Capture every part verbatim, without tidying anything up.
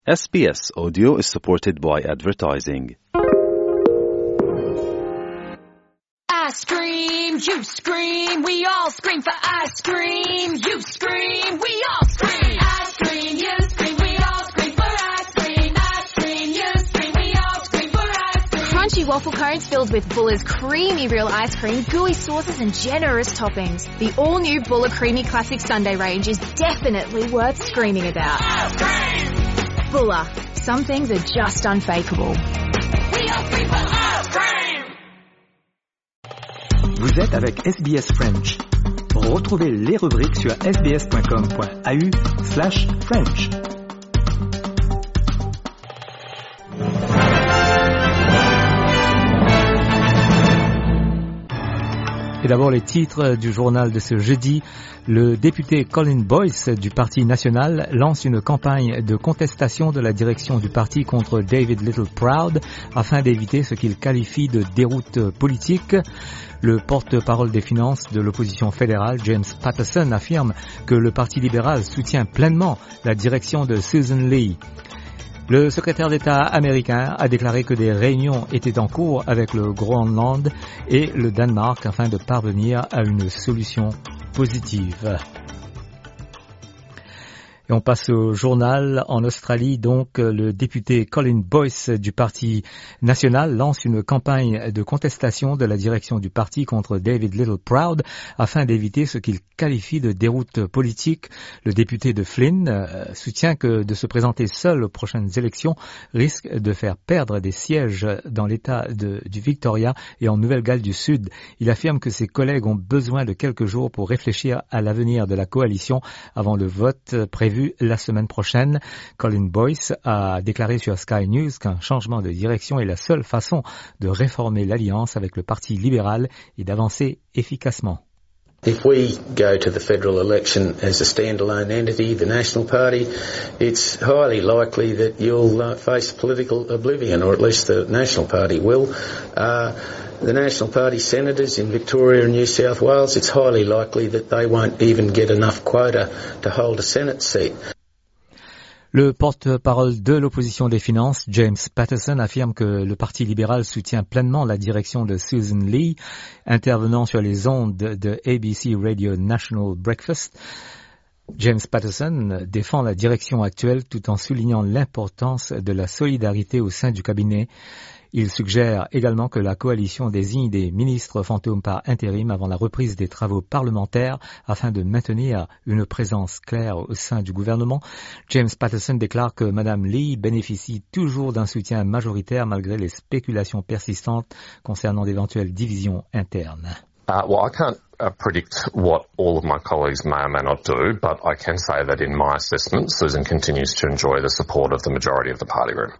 S B S Audio is supported by advertising. Ice cream, you scream, we all scream for ice cream. You scream, we all scream. Ice cream, you scream, we all scream for ice cream. Ice cream, you scream, we all scream for ice cream. Crunchy waffle cones filled with Buller's creamy real ice cream, gooey sauces and generous toppings. The all-new Buller Creamy Classic Sundae range is definitely worth screaming about. Ice cream! Buller. Some things are just unfakeable. We all scream for ice cream! Vous êtes avec S B S French. Retrouvez les rubriques sur sbs.com.au slash French. Et d'abord les titres du journal de ce jeudi. Le député Colin Boyce du Parti national lance une campagne de contestation de la direction du parti contre David Littleproud afin d'éviter ce qu'il qualifie de déroute politique. Le porte-parole des finances de l'opposition fédérale, James Paterson, affirme que le Parti libéral soutient pleinement la direction de Susan Lee. Le secrétaire d'État américain a déclaré que des réunions étaient en cours avec le Groenland et le Danemark afin de parvenir à une solution positive. Et on passe au journal. En Australie, donc, le député Colin Boyce du Parti national lance une campagne de contestation de la direction du parti contre David Littleproud afin d'éviter ce qu'il qualifie de déroute politique. Le député de Flynn euh, soutient que de se présenter seul aux prochaines élections risque de faire perdre des sièges dans l'État de, du Victoria et en Nouvelle-Galles du Sud. Il affirme que ses collègues ont besoin de quelques jours pour réfléchir à l'avenir de la coalition avant le vote prévu la semaine prochaine. Colin Boyce a déclaré sur Sky News qu'un changement de direction est la seule façon de réformer l'alliance avec le Parti libéral et d'avancer efficacement. If we go to the federal election as a standalone entity, the National Party, it's highly likely that you'll uh, face political oblivion, or at least the National Party will. Uh, the National Party senators in Victoria and New South Wales, it's highly likely that they won't even get enough quota to hold a Senate seat. Le porte-parole de l'opposition des finances, James Paterson, affirme que le Parti libéral soutient pleinement la direction de Susan Lee, intervenant sur les ondes de A B C Radio National Breakfast. James Paterson défend la direction actuelle tout en soulignant l'importance de la solidarité au sein du cabinet. Il suggère également que la coalition désigne des ministres fantômes par intérim avant la reprise des travaux parlementaires afin de maintenir une présence claire au sein du gouvernement. James Paterson déclare que Mme Lee bénéficie toujours d'un soutien majoritaire malgré les spéculations persistantes concernant d'éventuelles divisions internes. Uh, well, I can't uh, predict what all of my colleagues may or may not do, but I can say that in my assessment, Susan continues to enjoy the support of the majority of the party room.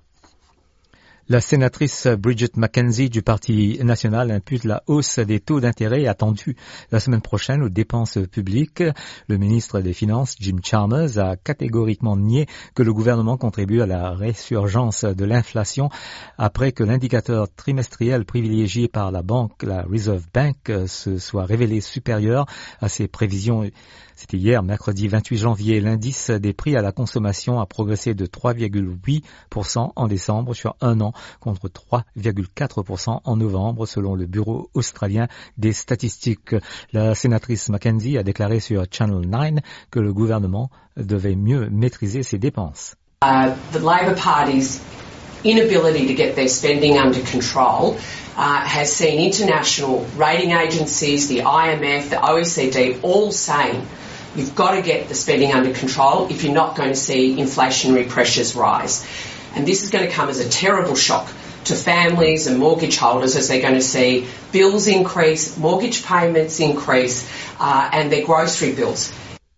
La sénatrice Bridget McKenzie du Parti national impute la hausse des taux d'intérêt attendue la semaine prochaine aux dépenses publiques. Le ministre des Finances, Jim Chalmers, a catégoriquement nié que le gouvernement contribue à la résurgence de l'inflation après que l'indicateur trimestriel privilégié par la banque, la Reserve Bank, se soit révélé supérieur à ses prévisions. C'était hier, mercredi vingt-huit janvier. L'indice des prix à la consommation a progressé de trois virgule huit pour cent en décembre sur un an, contre trois virgule quatre pour cent en novembre, selon le Bureau australien des statistiques. La sénatrice Mackenzie a déclaré sur Channel nine que le gouvernement devait mieux maîtriser ses dépenses. Uh, the Labor Party's inability to get their spending under control uh, has seen international rating agencies, the I M F, the O E C D, all saying you've got to get the spending under control if you're not going to see inflationary pressures rise. And this is going to come as a terrible shock to families and mortgage holders as they're going to see bills increase, mortgage payments increase, uh, and their grocery bills.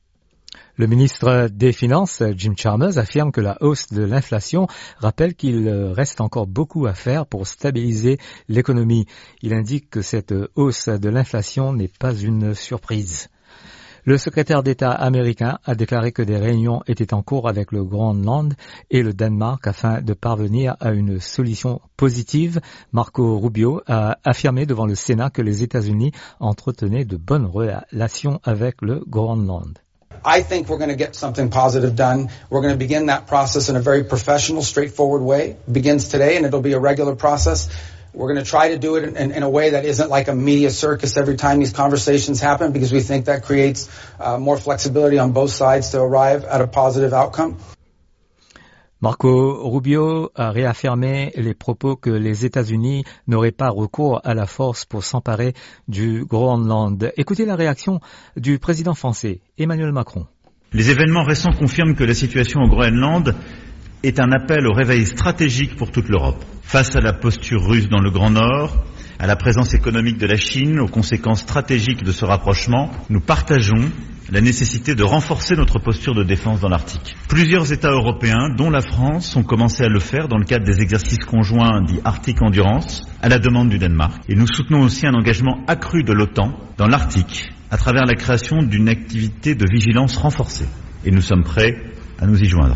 Le ministre des Finances, Jim Chalmers, affirme que la hausse de l'inflation rappelle qu'il reste encore beaucoup à faire pour stabiliser l'économie. Il indique que cette hausse de l'inflation n'est pas une surprise. Le secrétaire d'État américain a déclaré que des réunions étaient en cours avec le Groenland et le Danemark afin de parvenir à une solution positive. Marco Rubio a affirmé devant le Sénat que les États-Unis entretenaient de bonnes relations avec le Groenland. I think we're going to get something positive done. We're going to begin that process in a very professional, straightforward way. It begins today, and it'll be a regular process. We're going to try to do it in, in a way that isn't like a media circus every time these conversations happen, because we think that creates uh, more flexibility on both sides to arrive at a positive outcome. Marco Rubio a réaffirmé les propos que les États-Unis n'auraient pas recours à la force pour s'emparer du Groenland. Écoutez la réaction du président français, Emmanuel Macron. Les événements récents confirment que la situation au Groenland est un appel au réveil stratégique pour toute l'Europe. Face à la posture russe dans le Grand Nord, à la présence économique de la Chine, aux conséquences stratégiques de ce rapprochement, nous partageons la nécessité de renforcer notre posture de défense dans l'Arctique. Plusieurs États européens, dont la France, ont commencé à le faire dans le cadre des exercices conjoints dits Arctic Endurance, à la demande du Danemark. Et nous soutenons aussi un engagement accru de l'OTAN dans l'Arctique, à travers la création d'une activité de vigilance renforcée. Et nous sommes prêts à nous y joindre.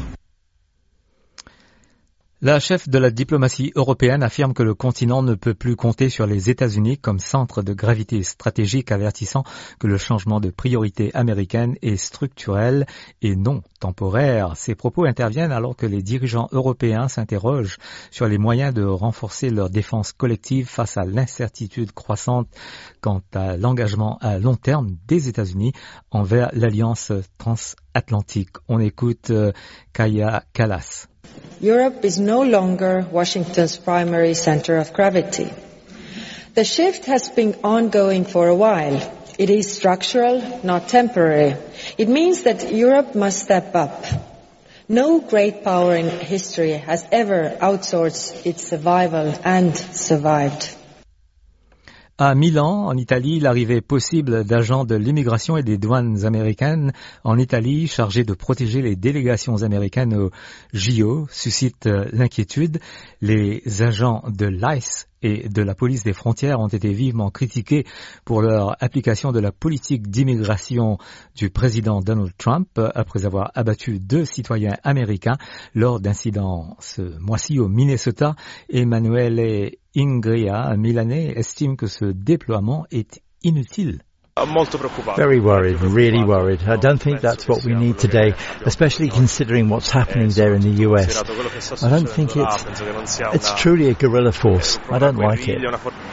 La chef de la diplomatie européenne affirme que le continent ne peut plus compter sur les États-Unis comme centre de gravité stratégique, avertissant que le changement de priorité américaine est structurel et non temporaire. Ces propos interviennent alors que les dirigeants européens s'interrogent sur les moyens de renforcer leur défense collective face à l'incertitude croissante quant à l'engagement à long terme des États-Unis envers l'alliance transatlantique. On écoute euh, Kaja Kallas. Europe is no longer Washington's primary center of gravity. The shift has been ongoing for a while. It is structural, not temporary. It means that Europe must step up. No great power in history has ever outsourced its survival and survived. À Milan, en Italie, l'arrivée possible d'agents de l'immigration et des douanes américaines en Italie chargés de protéger les délégations américaines au J O suscite l'inquiétude. Les agents de l'ICE et de la police des frontières ont été vivement critiqués pour leur application de la politique d'immigration du président Donald Trump après avoir abattu deux citoyens américains lors d'incidents ce mois-ci au Minnesota. Emanuele Ingria, un Milanais, estime que ce déploiement est inutile. Very worried, really worried. I don't think that's what we need today, especially considering what's happening there in the U S. I don't think it's, it's truly a guerrilla force. I don't like it.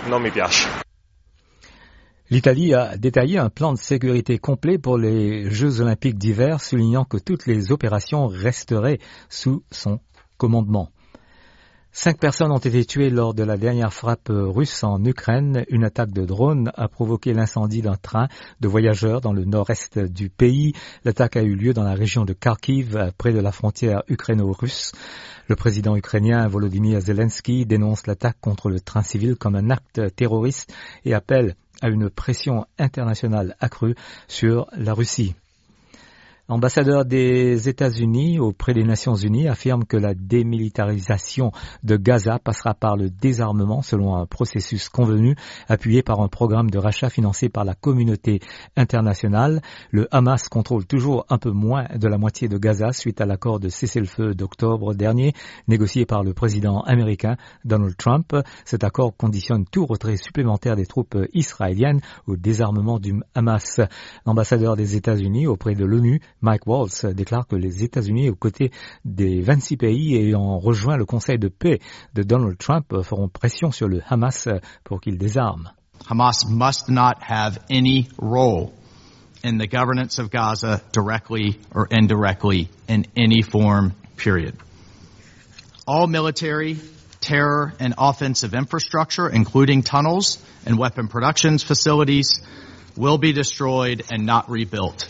L'Italie a détaillé un plan de sécurité complet pour les Jeux olympiques d'hiver, soulignant que toutes les opérations resteraient sous son commandement. Cinq personnes ont été tuées lors de la dernière frappe russe en Ukraine. Une attaque de drone a provoqué l'incendie d'un train de voyageurs dans le nord-est du pays. L'attaque a eu lieu dans la région de Kharkiv, près de la frontière ukraino-russe. Le président ukrainien Volodymyr Zelensky dénonce l'attaque contre le train civil comme un acte terroriste et appelle à une pression internationale accrue sur la Russie. L'ambassadeur des États-Unis auprès des Nations Unies affirme que la démilitarisation de Gaza passera par le désarmement selon un processus convenu appuyé par un programme de rachat financé par la communauté internationale. Le Hamas contrôle toujours un peu moins de la moitié de Gaza suite à l'accord de cessez-le-feu d'octobre dernier négocié par le président américain Donald Trump. Cet accord conditionne tout retrait supplémentaire des troupes israéliennes au désarmement du Hamas. L'ambassadeur des États-Unis auprès de l'ONU, Mike Waltz, déclare que les États-Unis, aux côtés des vingt-six pays ayant rejoint le Conseil de paix de Donald Trump, feront pression sur le Hamas pour qu'il désarme. Hamas must not have any role in the governance of Gaza directly or indirectly in any form, period. All military, terror, and offensive infrastructure, including tunnels and weapon production facilities, will be destroyed and not rebuilt.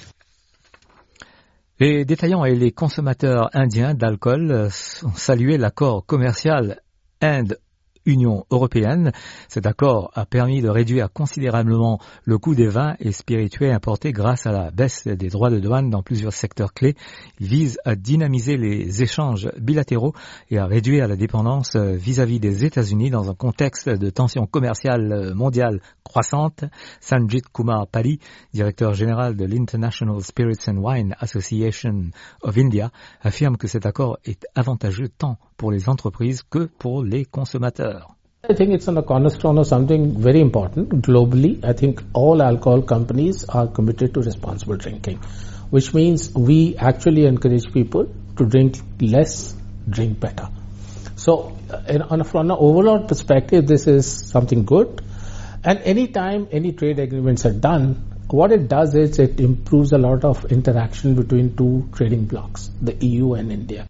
Les détaillants et les consommateurs indiens d'alcool ont salué l'accord commercial Inde-Union européenne. Cet accord a permis de réduire considérablement le coût des vins et spiritueux importés grâce à la baisse des droits de douane dans plusieurs secteurs clés. Il vise à dynamiser les échanges bilatéraux et à réduire la dépendance vis-à-vis des États-Unis dans un contexte de tensions commerciales mondiales croissante. Sanjit Kumar Pali, directeur général de l'International Spirits and Wine Association of India, affirme que cet accord est avantageux tant pour les entreprises que pour les consommateurs. I think it's on a cornerstone of something very important globally. I think all alcohol companies are committed to responsible drinking. which means we actually encourage people to drink less, drink better. So in, on a, from an overall perspective, this is something good. And any time any trade agreements are done, what it does is it improves a lot of interaction between two trading blocs, the E U and India.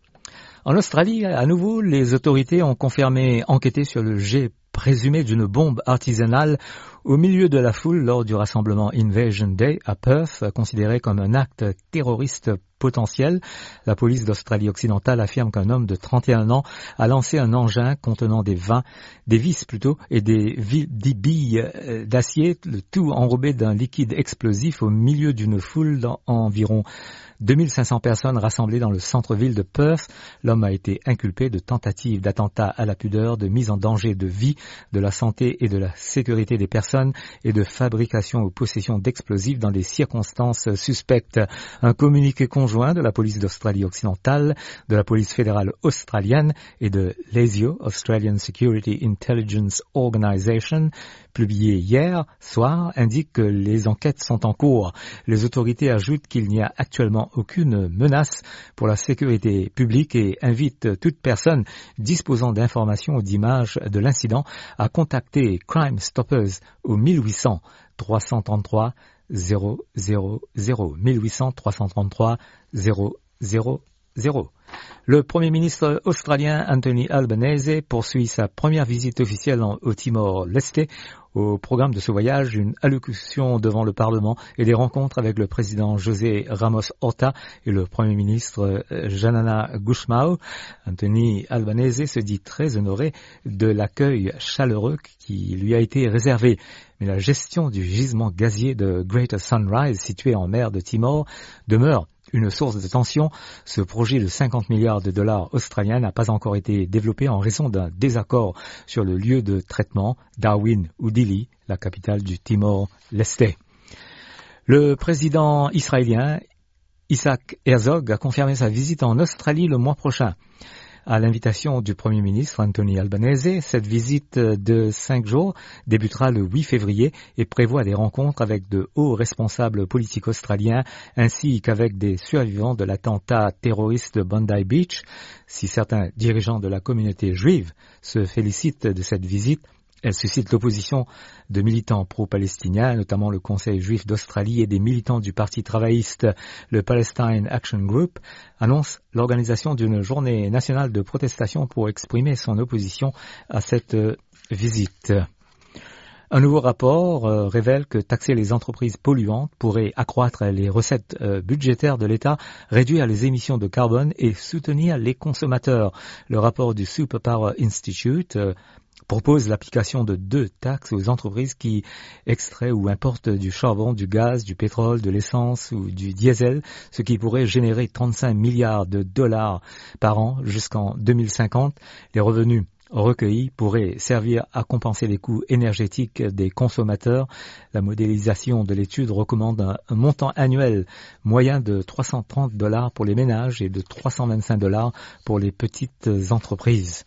En Australie, à nouveau, les autorités ont confirmé enquêter sur le jet présumé d'une bombe artisanale au milieu de la foule lors du rassemblement Invasion Day à Perth, considéré comme un acte terroriste potentiel. La police d'Australie occidentale affirme qu'un homme de trente et un ans a lancé un engin contenant des vins, des vis plutôt, et des, vi- des billes d'acier, le tout enrobé d'un liquide explosif au milieu d'une foule d'environ deux mille cinq cents personnes rassemblées dans le centre-ville de Perth. L'homme a été inculpé de tentative d'attentat à la pudeur, de mise en danger de vie, de la santé et de la sécurité des personnes et de fabrication ou possession d'explosifs dans des circonstances suspectes. Un communiqué conjoint de la police d'Australie occidentale, de la police fédérale australienne et de l'A S I O, Australian Security Intelligence Organisation, publié hier soir, indique que les enquêtes sont en cours. Les autorités ajoutent qu'il n'y a actuellement aucune menace pour la sécurité publique et invitent toute personne disposant d'informations ou d'images de l'incident à contacter Crime Stoppers au mille huit cents trois cent trente-trois zéro zéro zéro, mille huit cents trois cent trente-trois zéro zéro zéro. Le Premier ministre australien Anthony Albanese poursuit sa première visite officielle au Timor-Leste. Au programme de ce voyage, une allocution devant le Parlement et des rencontres avec le président José Ramos Horta et le Premier ministre Janana Gusmão. Anthony Albanese se dit très honoré de l'accueil chaleureux qui lui a été réservé. Mais la gestion du gisement gazier de Greater Sunrise, situé en mer de Timor, demeure une source de tension. Ce projet de cinquante milliards de dollars australiens n'a pas encore été développé en raison d'un désaccord sur le lieu de traitement, Darwin ou Dili, la capitale du Timor-Leste. Le président israélien Isaac Herzog a confirmé sa visite en Australie le mois prochain. À l'invitation du Premier ministre Anthony Albanese, cette visite de cinq jours débutera le huit février et prévoit des rencontres avec de hauts responsables politiques australiens ainsi qu'avec des survivants de l'attentat terroriste de Bondi Beach. Si certains dirigeants de la communauté juive se félicitent de cette visite, elle suscite l'opposition de militants pro-palestiniens, notamment le Conseil juif d'Australie et des militants du Parti travailliste. Le Palestine Action Group annonce l'organisation d'une journée nationale de protestation pour exprimer son opposition à cette visite. Un nouveau rapport euh, révèle que taxer les entreprises polluantes pourrait accroître les recettes euh, budgétaires de l'État, réduire les émissions de carbone et soutenir les consommateurs. Le rapport du Superpower Institute euh, propose l'application de deux taxes aux entreprises qui extraient ou importent du charbon, du gaz, du pétrole, de l'essence ou du diesel, ce qui pourrait générer trente-cinq milliards de dollars par an jusqu'en deux mille cinquante. Les revenus recueillis pourraient servir à compenser les coûts énergétiques des consommateurs. La modélisation de l'étude recommande un, un montant annuel moyen de trois cent trente dollars pour les ménages et de trois cent vingt-cinq dollars pour les petites entreprises.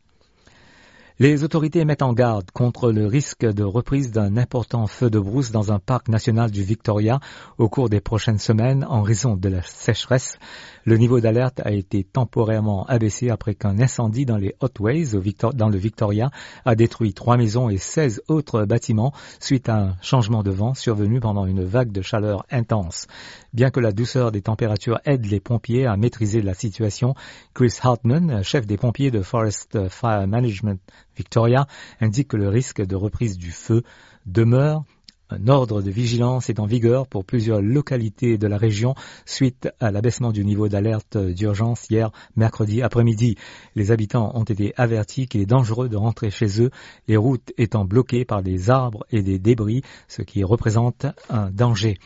Les autorités mettent en garde contre le risque de reprise d'un important feu de brousse dans un parc national du Victoria au cours des prochaines semaines en raison de la sécheresse. Le niveau d'alerte a été temporairement abaissé après qu'un incendie dans les Otways, au Victor- dans le Victoria, a détruit trois maisons et seize autres bâtiments suite à un changement de vent survenu pendant une vague de chaleur intense. Bien que la douceur des températures aide les pompiers à maîtriser la situation, Chris Hartman, chef des pompiers de Forest Fire Management Victoria, indique que le risque de reprise du feu demeure. Un ordre de vigilance est en vigueur pour plusieurs localités de la région suite à l'abaissement du niveau d'alerte d'urgence hier mercredi après-midi. Les habitants ont été avertis qu'il est dangereux de rentrer chez eux, les routes étant bloquées par des arbres et des débris, ce qui représente un danger.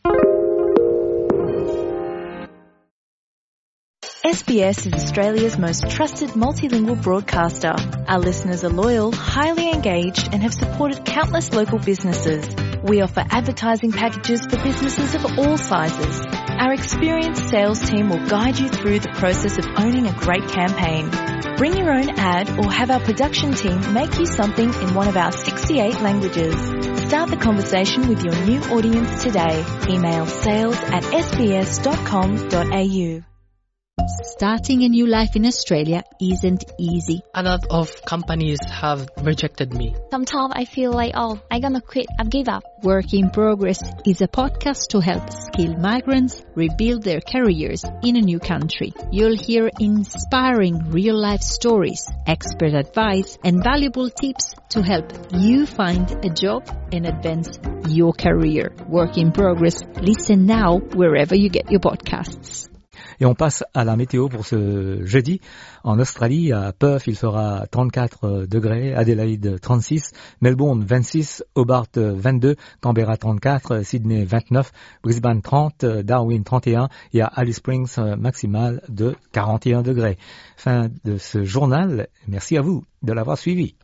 S B S is Australia's most trusted multilingual broadcaster. Our listeners are loyal, highly engaged, and have supported countless local businesses. We offer advertising packages for businesses of all sizes. Our experienced sales team will guide you through the process of owning a great campaign. Bring your own ad or have our production team make you something in one of our sixty-eight languages. Start the conversation with your new audience today. Email sales at s b s dot com dot a u. Starting a new life in Australia isn't easy. A lot of companies have rejected me. Sometimes I feel like, oh, I'm gonna quit, I've give up. Work in Progress is a podcast to help skilled migrants rebuild their careers in a new country. You'll hear inspiring real-life stories, expert advice, and valuable tips to help you find a job and advance your career. Work in Progress. Listen now wherever you get your podcasts. Et on passe à la météo pour ce jeudi. En Australie, à Perth, il fera trente-quatre degrés, Adélaïde trente-six, Melbourne vingt-six, Hobart vingt-deux, Canberra trente-quatre, Sydney vingt-neuf, Brisbane trente, Darwin trente et un et à Alice Springs maximal de quarante et un degrés. Fin de ce journal. Merci à vous de l'avoir suivi.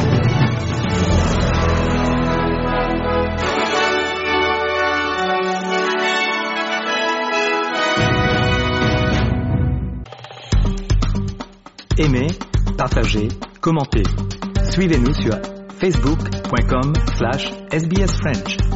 Aimez, partagez, commentez. Suivez-nous sur facebook point com slash S B S French.